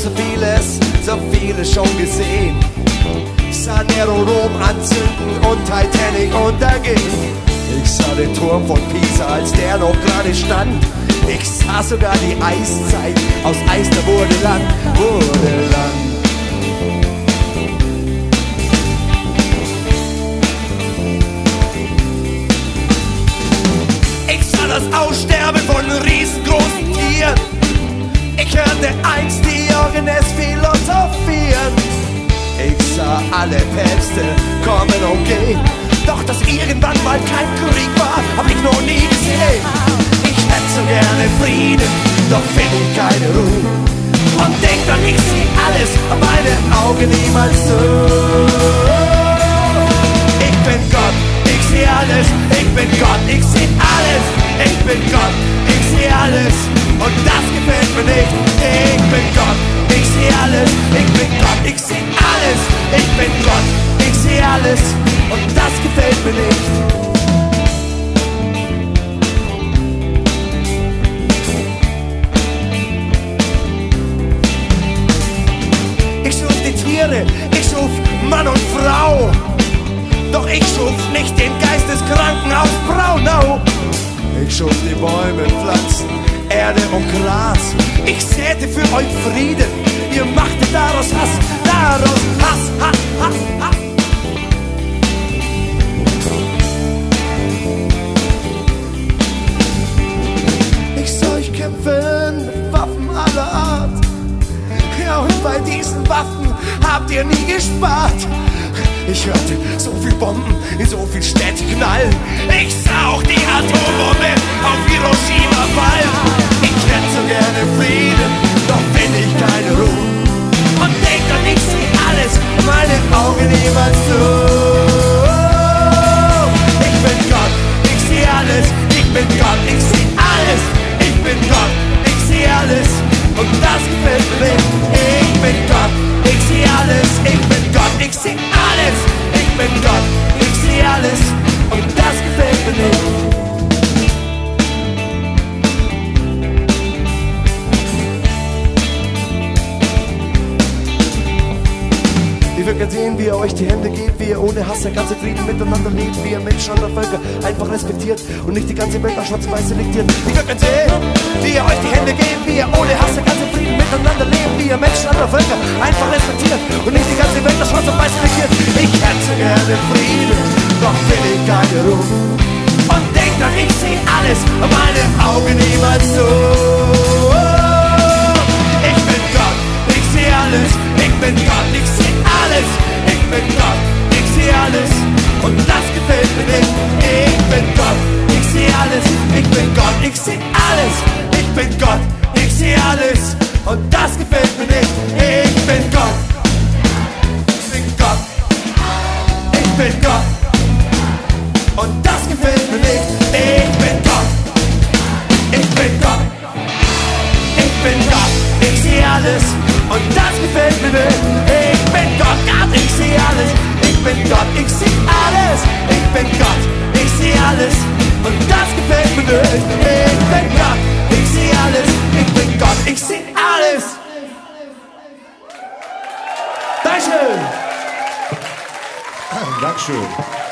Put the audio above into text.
so vieles schon gesehen. Sah Nero Rom anzünden und Titanic untergehen. Ich sah den Turm von Pisa, als der noch gerade stand. Ich sah sogar die Eiszeit, aus Eis da wurde Land, wurde Land. Ich sah das Aussterben von riesengroßen Tieren. Ich hörte einst Diogenes philosophieren. Ich sah alle Päpste kommen und gehen. Doch dass irgendwann mal kein Krieg war, hab ich noch nie gesehen. Ich hätte so gerne Frieden, doch find ich keine Ruhe. Und denk dann, ich seh alles, aber meine Augen niemals so. Ich bin Gott, ich seh alles, ich bin Gott, ich seh alles. Ich bin Gott, ich seh alles, und das gefällt mir nicht. Ich bin Gott, ich seh alles, ich bin Gott, ich seh alles. Ich bin Gott, ich seh alles, und das gefällt mir nicht. Ich schuf die Tiere, ich schuf Mann und Frau. Doch ich schuf nicht den Geisteskranken aus Braunau. Ich schuf die Bäume, Pflanzen, Erde und Gras. Ich säte für euch Frieden, ihr machtet daraus Hass, Hass, Hass, Hass. Ich sah euch kämpfen mit Waffen aller Art. Ja, und bei diesen Waffen habt ihr nie gespart. Ich hörte so viel Bomben in so viel Städte knallen. Ich sah auch die Atombombe auf Hiroshima fallen. Ich hätte so gerne Frieden, doch find ich keine Ruhe. Und denk dann, ich seh alles, meine Augen niemals so. Ich bin Gott, ich seh alles. Ich bin Gott, ich seh alles. Ich bin Gott, ich seh alles. Und das gefällt mir nicht. Ich bin Gott, ich seh alles. Ich bin Gott, ich seh alles. Ich bin Gott, ich seh alles. Und das gefällt mir nicht. Ich will gern sehen, wie ihr euch die Hände gebt, wie ihr ohne Hass der ganze Frieden miteinander lebt, wie ihr Menschen anderer Völker einfach respektiert und nicht die ganze Welt nach schwarz-weiß selektiert. Ich will gern sehen, wie ihr euch die Hände gebt, wie ihr ohne Hass der ganze Frieden miteinander lebt, wie ihr Menschen anderer Völker einfach respektiert und nicht die ganze Welt nach schwarz-weiß selektiert. Ich hätte so gerne Frieden, doch will ich keine Ruhe. Und denk dann, ich seh alles, meine Augen niemals so. Ich bin Gott, ich seh alles, ich bin Gott, ich seh alles. Ich bin Gott, ich seh alles, und das gefällt mir nicht. Ich bin Gott, ich seh alles. Ich bin Gott, ich seh alles. Ich bin Gott, ich seh alles, und das gefällt mir nicht. Ich bin Gott, ich bin Gott, ich bin Gott, und das gefällt mir nicht. Ich bin Gott, ich bin Gott, ich bin Gott, ich seh alles, und das gefällt mir nicht. Ich bin Gott, Gott, ich seh alles. Ich bin Gott, ich seh alles. Ich bin Gott, ich seh alles, und das gefällt mir nicht. Ich bin Gott, ich seh alles. Ich bin Gott, ich seh alles. Dankeschön. Dankeschön.